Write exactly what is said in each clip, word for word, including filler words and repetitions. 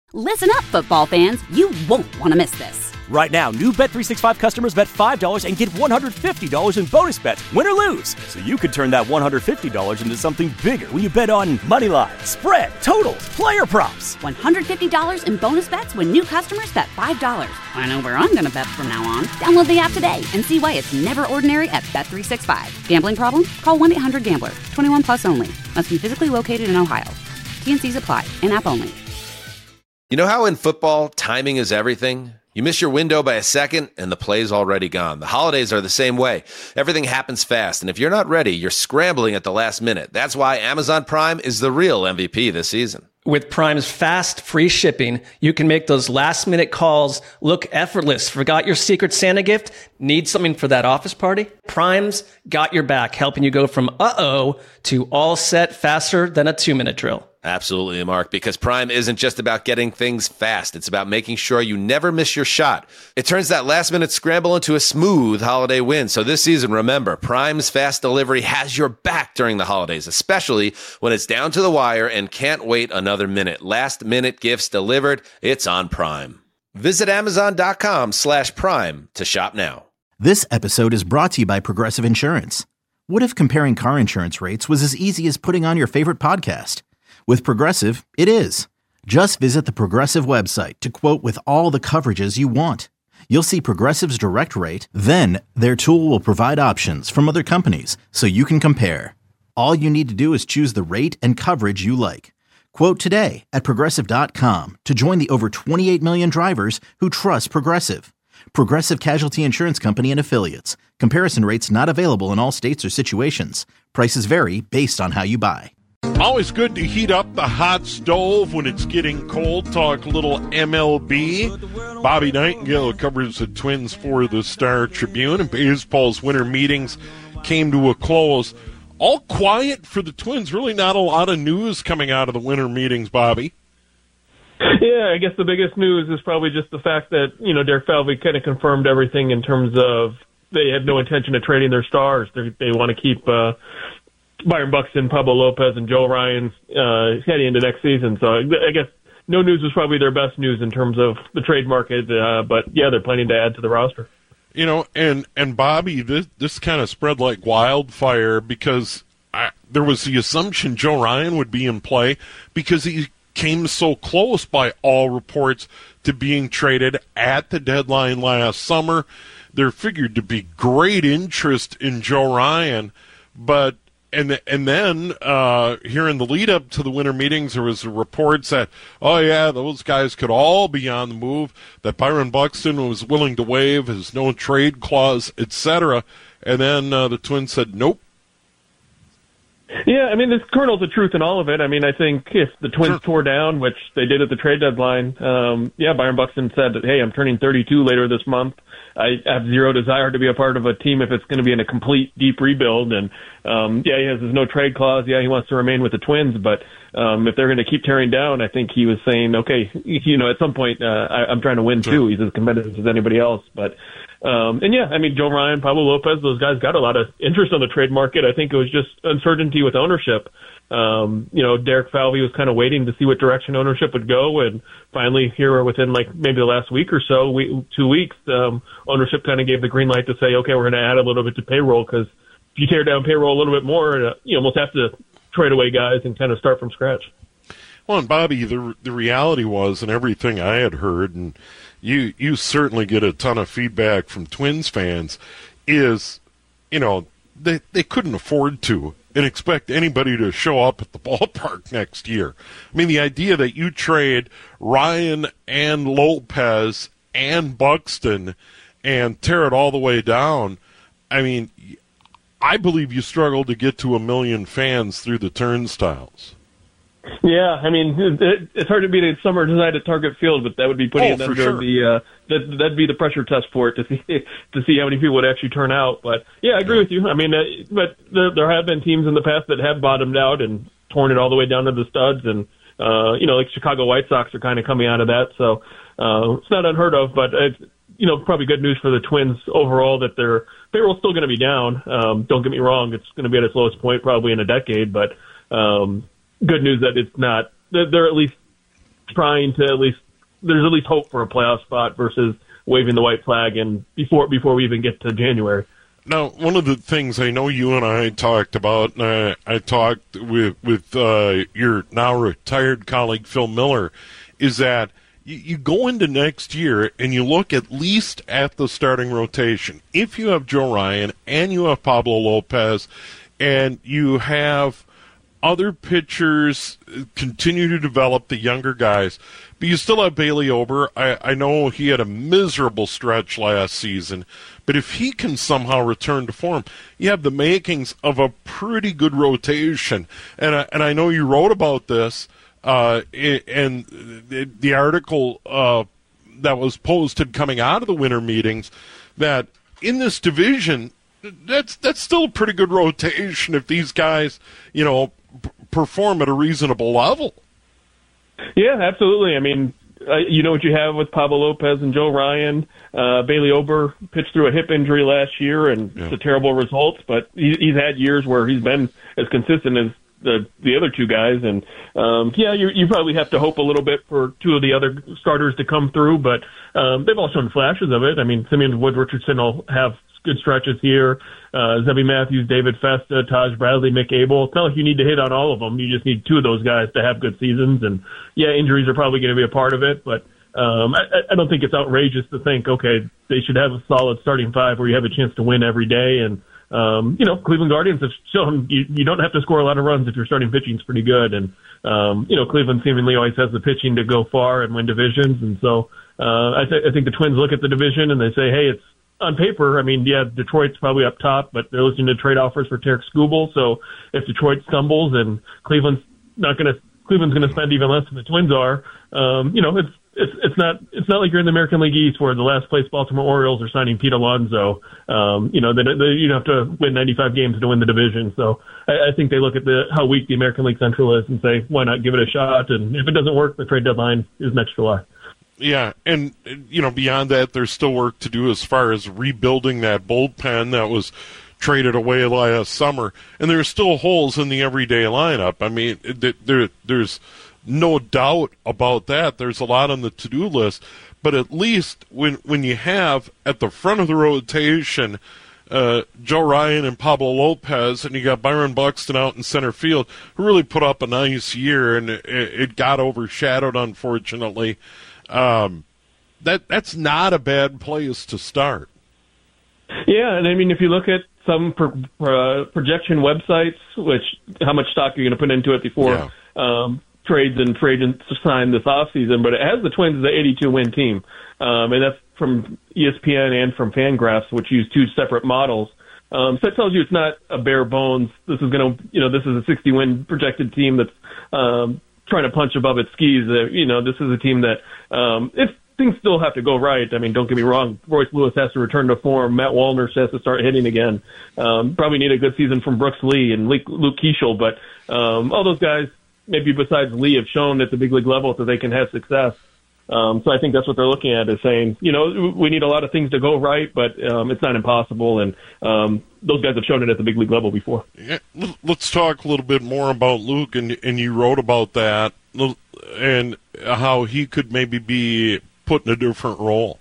Listen up, football fans. You won't want to miss this. Right now, new Bet three sixty-five customers bet five dollars and get one hundred fifty dollars in bonus bets, win or lose. So you could turn that one hundred fifty dollars into something bigger when you bet on money line, spread, totals, player props. one hundred fifty dollars in bonus bets when new customers bet five dollars. I know where I'm going to bet from now on. Download the app today and see why it's never ordinary at Bet three sixty-five. Gambling problem? Call one eight hundred gambler. twenty-one plus only. Must be physically located in Ohio. T N Cs apply. In-app only. You know how in football, timing is everything? You miss your window by a second, and the play's already gone. The holidays are the same way. Everything happens fast, and if you're not ready, you're scrambling at the last minute. That's why Amazon Prime is the real M V P this season. With Prime's fast, free shipping, you can make those last-minute calls look effortless. Forgot your Secret Santa gift? Need something for that office party? Prime's got your back, helping you go from uh-oh to all set faster than a two-minute drill. Absolutely, Mark, because Prime isn't just about getting things fast. It's about making sure you never miss your shot. It turns that last-minute scramble into a smooth holiday win. So this season, remember, Prime's fast delivery has your back during the holidays, especially when it's down to the wire and can't wait another minute. Last-minute gifts delivered, it's on Prime. Visit Amazon.com slash Prime to shop now. This episode is brought to you by Progressive Insurance. What if comparing car insurance rates was as easy as putting on your favorite podcast? With Progressive, it is. Just visit the Progressive website to quote with all the coverages you want. You'll see Progressive's direct rate, then their tool will provide options from other companies so you can compare. All you need to do is choose the rate and coverage you like. Quote today at Progressive dot com to join the over twenty-eight million drivers who trust Progressive. Progressive Casualty Insurance Company and Affiliates. Comparison rates not available in all states or situations. Prices vary based on how you buy. Always good to heat up the hot stove when it's getting cold. Talk a little M L B. Bobby Nightingale covers the Twins for the Star Tribune, and baseball's winter meetings came to a close. All quiet for the Twins. Really not a lot of news coming out of the winter meetings, Bobby. Yeah, I guess the biggest news is probably just the fact that, you know, Derek Falvey kind of confirmed everything in terms of they have no intention of trading their stars. They're, they want to keep uh, Byron Buxton, Pablo Lopez, and Joe Ryan uh, heading into next season. So I guess no news was probably their best news in terms of the trade market. Uh, but, yeah, they're planning to add to the roster. You know, and, and Bobby, this, this kind of spread like wildfire because I, there was the assumption Joe Ryan would be in play because he came so close by all reports to being traded at the deadline last summer. There figured to be great interest in Joe Ryan, but and and then uh, here in the lead up to the winter meetings, there was reports that, oh yeah, those guys could all be on the move, that Byron Buxton was willing to waive his no trade clause, et cetera. And then uh, the Twins said, nope. Yeah, I mean, there's kernels of truth in all of it. I mean, I think if the Twins sure. tore down, which they did at the trade deadline, um, yeah, Byron Buxton said that, hey, I'm turning thirty-two later this month. I have zero desire to be a part of a team if it's going to be in a complete deep rebuild. And, um, yeah, he has his no trade clause. Yeah, he wants to remain with the Twins. But um, if they're going to keep tearing down, I think he was saying, okay, you know, at some point uh, I, I'm trying to win sure. too. He's as competitive as anybody else. But Um, and yeah, I mean, Joe Ryan, Pablo Lopez, those guys got a lot of interest on the trade market. I think it was just uncertainty with ownership. Um, you know, Derek Falvey was kind of waiting to see what direction ownership would go. And finally here within like maybe the last week or so, we, two weeks, um, ownership kind of gave the green light to say, okay, we're going to add a little bit to payroll because if you tear down payroll a little bit more, uh, you almost have to trade away guys and kind of start from scratch. Well, and Bobby, the the reality was, and everything I had heard, and you you certainly get a ton of feedback from Twins fans, is, you know, they they couldn't afford to and expect anybody to show up at the ballpark next year. I mean, the idea that you trade Ryan and Lopez and Buxton and tear it all the way down, I mean, I believe you struggled to get to a million fans through the turnstiles. Yeah, I mean, it, it's hard to beat a summer tonight at Target Field, but that would be putting oh, it under sure. the uh, that that'd be the pressure test for it to see to see how many people would actually turn out. But yeah, I agree with you. I mean, uh, but there, there have been teams in the past that have bottomed out and torn it all the way down to the studs, and uh, you know, like Chicago White Sox are kind of coming out of that. So uh, it's not unheard of, but it's, you know, probably good news for the Twins overall that their payroll's still going to be down. Um, don't get me wrong; it's going to be at its lowest point probably in a decade, but. Um, Good news that it's not. They're at least trying to at least there's at least hope for a playoff spot versus waving the white flag and before before we even get to January. Now, one of the things I know you and I talked about, and I, I talked with with uh, your now retired colleague Phil Miller, is that you, you go into next year and you look at least at the starting rotation. If you have Joe Ryan and you have Pablo Lopez and you have other pitchers continue to develop, the younger guys, but you still have Bailey Ober. I, I know he had a miserable stretch last season, but if he can somehow return to form, you have the makings of a pretty good rotation. And I, and I know you wrote about this, uh, and the, the article uh, that was posted coming out of the winter meetings, that in this division, that's that's still a pretty good rotation if these guys, you know, p- perform at a reasonable level. Yeah, absolutely. I mean, uh, you know what you have with Pablo Lopez and Joe Ryan. Uh, Bailey Ober pitched through a hip injury last year, and yeah. it's a terrible result. But he, he's had years where he's been as consistent as the the other two guys. And um, yeah, you you probably have to hope a little bit for two of the other starters to come through. But um, they've all shown flashes of it. I mean, Simeon Wood Richardson will have good stretches here. Uh, Zebby Matthews, David Festa, Taj Bradley, Mick Abel. It's not like you need to hit on all of them. You just need two of those guys to have good seasons. And yeah, injuries are probably going to be a part of it, but um, I, I don't think it's outrageous to think, okay, they should have a solid starting five where you have a chance to win every day. And um, you know, Cleveland Guardians have shown you, you don't have to score a lot of runs if your starting pitching is pretty good. And um, you know, Cleveland seemingly always has the pitching to go far and win divisions. And so uh, I, th- I think the Twins look at the division and they say, hey, it's on paper, I mean, yeah, Detroit's probably up top, but they're listening to trade offers for Tarek Skubal. So if Detroit stumbles and Cleveland's not going to, Cleveland's going to spend even less than the Twins are, um, you know, it's it's it's not it's not like you're in the American League East where the last place Baltimore Orioles are signing Pete Alonso. Um, you know, they, they, you don't have to win ninety-five games to win the division. So I, I think they look at the how weak the American League Central is and say, why not give it a shot? And if it doesn't work, the trade deadline is next July. Yeah, and, you know, beyond that, there's still work to do as far as rebuilding that bullpen that was traded away last summer. And there's still holes in the everyday lineup. I mean, there, there's no doubt about that. There's a lot on the to-do list. But at least when, when you have at the front of the rotation uh, Joe Ryan and Pablo Lopez, and you got Byron Buxton out in center field, who really put up a nice year, and it, it got overshadowed, unfortunately. Um, that that's not a bad place to start. Yeah, and I mean, if you look at some pro, pro, projection websites, which how much stock you're going to put into it before yeah. um, trades and free agents sign this offseason, but it has the Twins as an eighty-two win team, um, and that's from E S P N and from Fangraphs, which use two separate models. Um, so it tells you it's not a bare bones. This is going to, you know, this is a sixty win projected team that's um, trying to punch above its skis. Uh, you know, this is a team that, um, if things still have to go right, I mean, don't get me wrong, Royce Lewis has to return to form. Matt Wallner has to start hitting again. Um, probably need a good season from Brooks Lee and Luke, Luke Keeschel, but um, all those guys, maybe besides Lee, have shown at the big league level that they can have success. Um, so I think that's what they're looking at, is saying, you know, we need a lot of things to go right, but um, it's not impossible, and um, those guys have shown it at the big league level before. Yeah, let's talk a little bit more about Luke, and, and you wrote about that, and how he could maybe be put in a different role.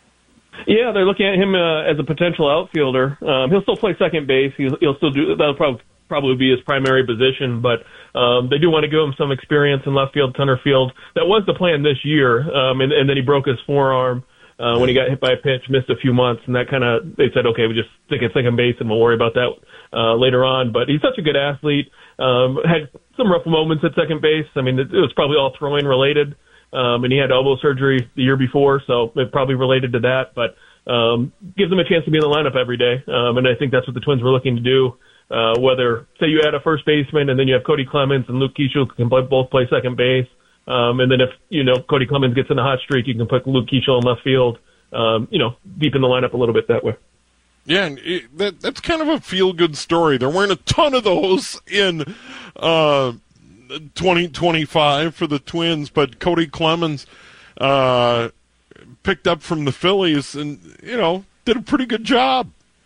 Yeah, they're looking at him uh, as a potential outfielder. Um, he'll still play second base. He'll, he'll still do that'll probably probably be his primary position, but um, they do want to give him some experience in left field, center field. That was the plan this year, um, and, and then he broke his forearm uh, when he got hit by a pitch, missed a few months, and that kind of, they said, okay, we just stick at second base and we'll worry about that uh, later on. But he's such a good athlete. Um, had some rough moments at second base. I mean, it, it was probably all throwing related, um, and he had elbow surgery the year before, so it probably related to that. But um, gives him a chance to be in the lineup every day, um, and I think that's what the Twins were looking to do. Uh, whether, say, you add a first baseman and then you have Cody Clemens and Luke Keeschel who can play, both play second base. Um, and then if, you know, Cody Clemens gets in a hot streak, you can put Luke Keeschel in left field, um, you know, deep in the lineup a little bit that way. Yeah, and it, that, that's kind of a feel-good story. There weren't a ton of those in uh, twenty twenty-five for the Twins, but Cody Clemens uh, picked up from the Phillies and, you know, did a pretty good job.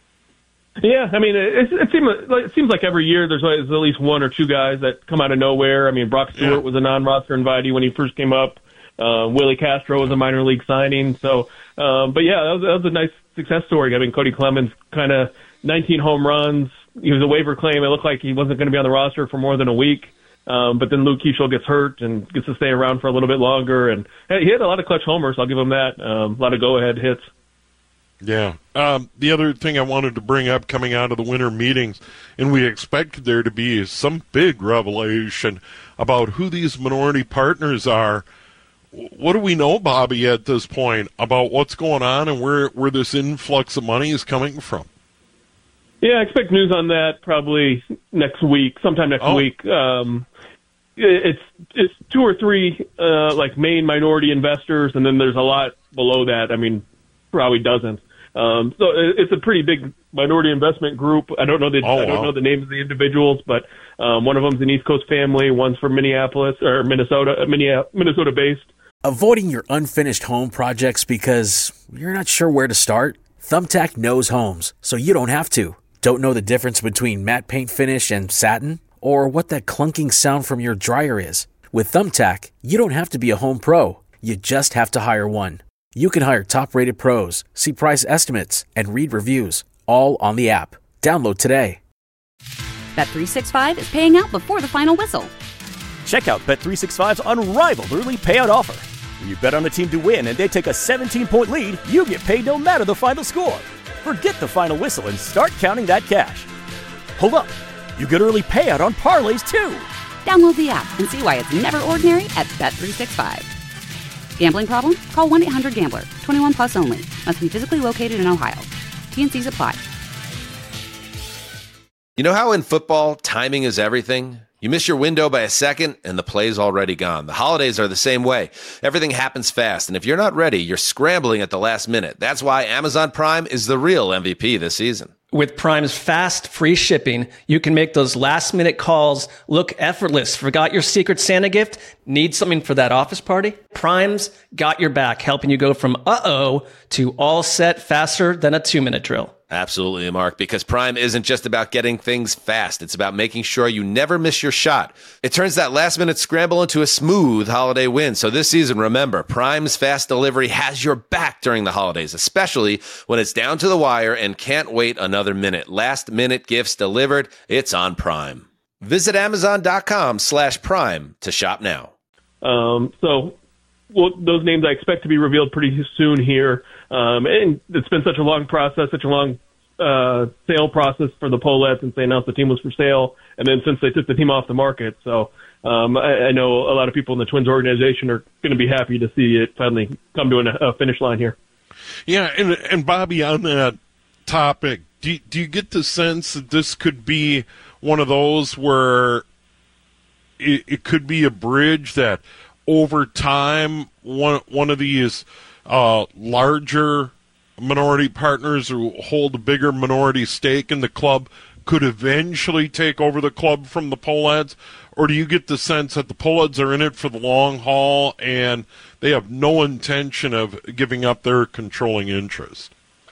Yeah, I mean, it, it, seems like, it seems like every year there's always at least one or two guys that come out of nowhere. I mean, Brock Stewart yeah. was a non-roster invitee when he first came up. Uh, Willie Castro was a minor league signing. So, um, but yeah, that was, that was a nice success story. I mean, Cody Clemens kind of nineteen home runs. He was a waiver claim. It looked like he wasn't going to be on the roster for more than a week. Um, but then Luke Keeschel gets hurt and gets to stay around for a little bit longer. And he had a lot of clutch homers. I'll give him that. Um, a lot of go-ahead hits. Yeah. Um, the other thing I wanted to bring up coming out of the winter meetings, and we expected there to be some big revelation about who these minority partners are. What do we know, Bobby, at this point about what's going on and where, where this influx of money is coming from? Yeah, I expect news on that probably next week, sometime next oh. week. Um, it's it's two or three uh, like main minority investors, and then there's a lot below that. I mean, probably dozens. Um, so it's a pretty big minority investment group. I don't know the oh, I don't wow. know the names of the individuals, but um, one of them's an East Coast family, one's from Minneapolis or Minnesota, Minnesota based. Avoiding your unfinished home projects because you're not sure where to start? Thumbtack knows homes, so you don't have to. Don't know the difference between matte paint finish and satin? Or what that clunking sound from your dryer is? With Thumbtack, you don't have to be a home pro. You just have to hire one. You can hire top-rated pros, see price estimates, and read reviews, all on the app. Download today. Bet three sixty-five is paying out before the final whistle. Check out Bet three sixty-five's unrivaled early payout offer. When you bet on a team to win and they take a seventeen-point lead, you get paid no matter the final score. Forget the final whistle and start counting that cash. Hold up. You get early payout on parlays, too. Download the app and see why it's never ordinary at Bet three sixty-five. Gambling problem? Call one eight hundred gambler. twenty-one plus only. Must be physically located in Ohio. T N Cs apply. You know how in football, timing is everything? You miss your window by a second, and the play's already gone. The holidays are the same way. Everything happens fast, and if you're not ready, you're scrambling at the last minute. That's why Amazon Prime is the real M V P this season. With Prime's fast, free shipping, you can make those last-minute calls look effortless. Forgot your Secret Santa gift? Need something for that office party? Prime's got your back, helping you go from uh-oh to all set faster than a two-minute drill. Absolutely, Mark, because Prime isn't just about getting things fast. It's about making sure you never miss your shot. It turns that last-minute scramble into a smooth holiday win. So this season, remember, Prime's fast delivery has your back during the holidays, especially when it's down to the wire and can't wait another minute. Last-minute gifts delivered, it's on Prime. Visit Amazon.com slash Prime to shop now. Um, so well, those names I expect to be revealed pretty soon here. Um, and it's been such a long process, such a long uh, sale process for the Pohlad since they announced the team was for sale, and then since they took the team off the market. So um, I, I know a lot of people in the Twins organization are going to be happy to see it finally come to an, a finish line here. Yeah, and, and Bobby, on that topic, do, do you get the sense that this could be one of those where it, it could be a bridge that over time one, one of these Uh, larger minority partners who hold a bigger minority stake in the club could eventually take over the club from the Pohlads? Or do you get the sense that the Pohlads are in it for the long haul and they have no intention of giving up their controlling interest?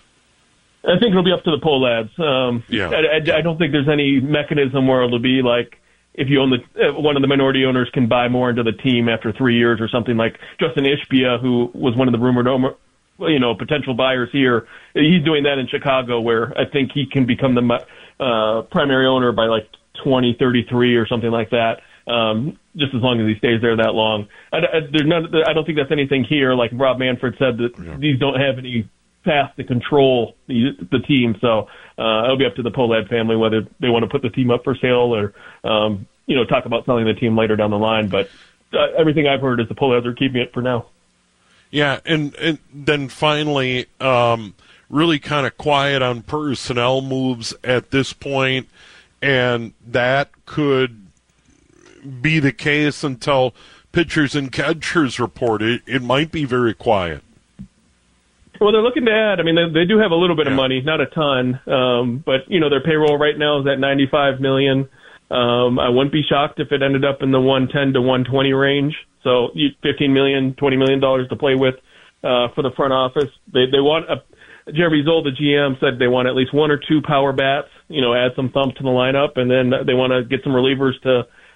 I think it'll be up to the Pohlads. Um, yeah. I, I, I don't think there's any mechanism where it'll be like, if you own the uh, one of the minority owners can buy more into the team after three years or something, like Justin Ishbia, who was one of the rumored, you know, potential buyers here. He's doing that in Chicago, where I think he can become the uh, primary owner by like twenty thirty-three or something like that. Um, just as long as he stays there that long. I, I, there's none, I don't think that's anything here. Like Rob Manfred said, that yeah. these don't have any path to control the, the team. So uh, it'll be up to the Pohlad family whether they want to put the team up for sale or, um, you know, talk about selling the team later down the line. But uh, everything I've heard is the Pohlads are keeping it for now. Yeah, and, and then finally, um, really kind of quiet on personnel moves at this point, and that could be the case until pitchers and catchers report. It, it might be very quiet. Well, they're looking to add. I mean, they, they do have a little bit yeah. of money, not a ton, um, but you know their payroll right now is at ninety-five million dollars. Um, I wouldn't be shocked if it ended up in the one ten to one twenty range. So fifteen million dollars, twenty million dollars to play with uh, for the front office. They they want a, Jeremy Zoll, the G M, said they want at least one or two power bats. You know, add some thump to the lineup, and then they want to get some relievers to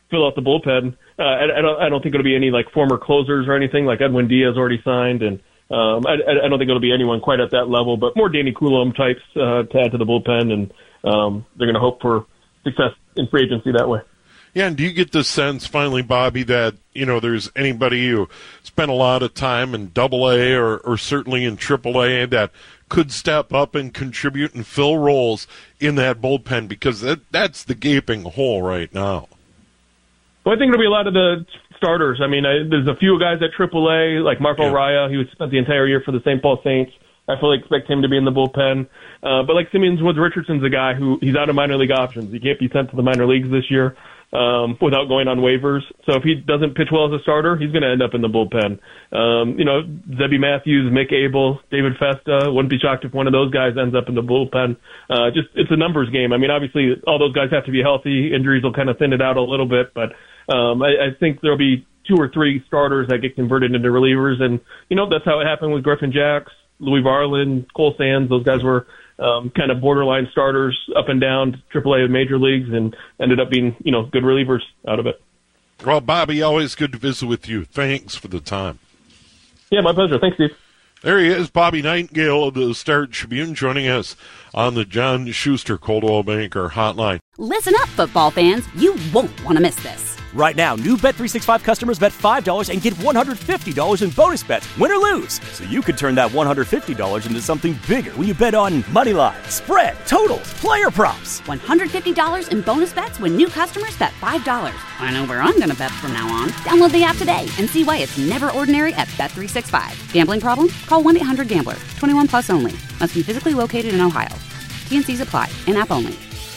fill out the bullpen. Uh, I, I don't I don't think it'll be any like former closers or anything like Edwin Diaz already signed, and um, I, I don't think it'll be anyone quite at that level, but more Danny Coulomb types uh, to add to the bullpen, and um, they're going to hope for success in free agency that way. Yeah, and do you get the sense, finally, Bobby, that, you know, there's anybody who spent a lot of time in Double A or, or certainly in Triple A that could step up and contribute and fill roles in that bullpen, because that, that's the gaping hole right now? Well, I think it'll be a lot of the starters. I mean, I, there's a few guys at Triple A, like Marco yeah. Raya. He was spent the entire year for the Saint Paul Saints. I fully expect him to be in the bullpen. Uh, but like Simeon Woods Richardson's a guy who he's out of minor league options. He can't be sent to the minor leagues this year um, without going on waivers. So if he doesn't pitch well as a starter, he's going to end up in the bullpen. Um, you know, Zebby Matthews, Mick Abel, David Festa. Wouldn't be shocked if one of those guys ends up in the bullpen. Uh, just it's a numbers game. I mean, obviously all those guys have to be healthy. Injuries will kind of thin it out a little bit, but um, I, I think there'll be two or three starters that get converted into relievers, and you know that's how it happened with Griffin Jacks, Louis Varland, Cole Sands. Those guys were um, kind of borderline starters up and down Triple A major leagues, and ended up being, you know, good relievers out of it. Well, Bobby, always good to visit with you. Thanks for the time. Yeah, my pleasure. Thanks, Steve. There he is, Bobby Nightingale of the Star Tribune, joining us on the John Schuster Coldwell Banker Hotline. Listen up, football fans. You won't want to miss this. Right now, new Bet three sixty-five customers bet five dollars and get one hundred fifty dollars in bonus bets, win or lose. So you could turn that one hundred fifty dollars into something bigger when you bet on money line, spread, totals, player props. one hundred fifty dollars in bonus bets when new customers bet five dollars. I know where I'm going to bet from now on. Download the app today and see why it's never ordinary at Bet three sixty-five. Gambling problem? Call one eight hundred gambler. twenty-one plus only. Must be physically located in Ohio. T and C's apply. In-app only.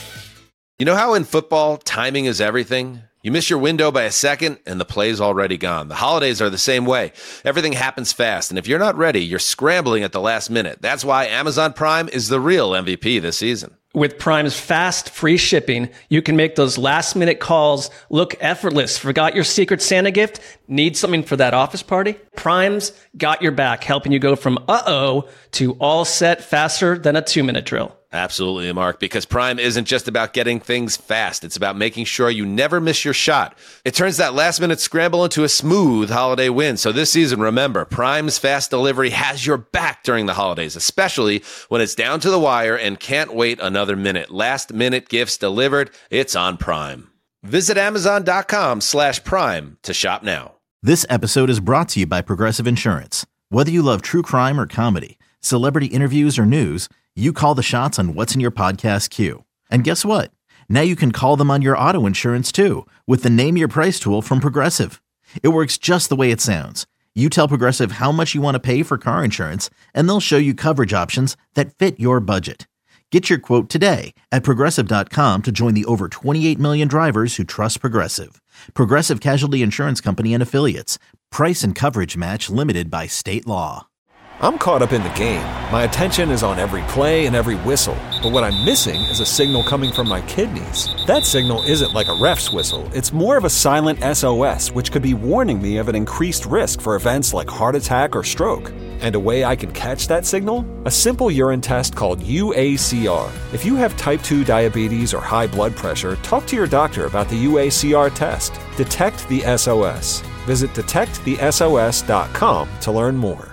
You know how in football, timing is everything? You miss your window by a second, and the play's already gone. The holidays are the same way. Everything happens fast, and if you're not ready, you're scrambling at the last minute. That's why Amazon Prime is the real M V P this season. With Prime's fast, free shipping, you can make those last-minute calls look effortless. Forgot your Secret Santa gift? Need something for that office party? Prime's got your back, helping you go from uh-oh to all set faster than a two-minute drill. Absolutely, Mark, because Prime isn't just about getting things fast. It's about making sure you never miss your shot. It turns that last-minute scramble into a smooth holiday win. So this season, remember, Prime's fast delivery has your back during the holidays, especially when it's down to the wire and can't wait another minute. Last-minute gifts delivered. It's on Prime. Visit Amazon.com slash Prime to shop now. This episode is brought to you by Progressive Insurance. Whether you love true crime or comedy, celebrity interviews or news, you call the shots on what's in your podcast queue. And guess what? Now you can call them on your auto insurance too with the Name Your Price tool from Progressive. It works just the way it sounds. You tell Progressive how much you want to pay for car insurance, and they'll show you coverage options that fit your budget. Get your quote today at Progressive dot com to join the over twenty-eight million drivers who trust Progressive. Progressive Casualty Insurance Company and Affiliates. Price and coverage match limited by state law. I'm caught up in the game. My attention is on every play and every whistle. But what I'm missing is a signal coming from my kidneys. That signal isn't like a ref's whistle. It's more of a silent S O S, which could be warning me of an increased risk for events like heart attack or stroke. And a way I can catch that signal? A simple urine test called U A C R. If you have type two diabetes or high blood pressure, talk to your doctor about the U A C R test. Detect the S O S. Visit detect the S O S dot com to learn more.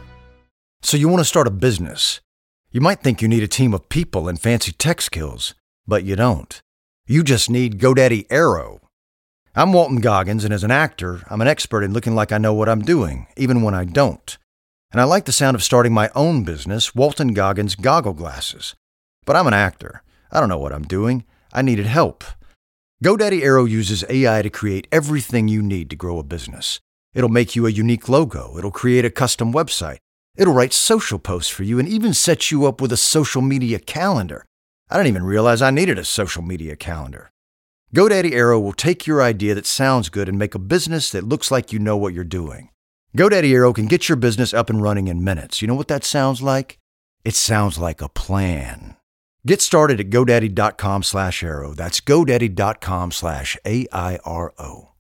So you want to start a business. You might think you need a team of people and fancy tech skills, but you don't. You just need GoDaddy Aero. I'm Walton Goggins, and as an actor, I'm an expert in looking like I know what I'm doing, even when I don't. And I like the sound of starting my own business, Walton Goggins Goggle Glasses. But I'm an actor. I don't know what I'm doing. I needed help. GoDaddy Aero uses A I to create everything you need to grow a business. It'll make you a unique logo. It'll create a custom website. It'll write social posts for you and even set you up with a social media calendar. I didn't even realize I needed a social media calendar. GoDaddy Aero will take your idea that sounds good and make a business that looks like you know what you're doing. GoDaddy Aero can get your business up and running in minutes. You know what that sounds like? It sounds like a plan. Get started at GoDaddy.com slash Aero. That's GoDaddy.com slash A I R O.